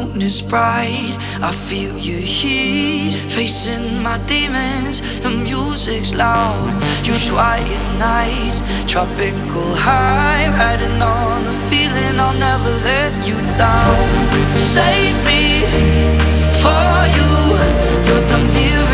moon is bright, I feel your heat. Facing my demons, the music's loud. Usual nights, tropical high. Riding on the feeling, I'll never let you down. Save me for you, you're the mirror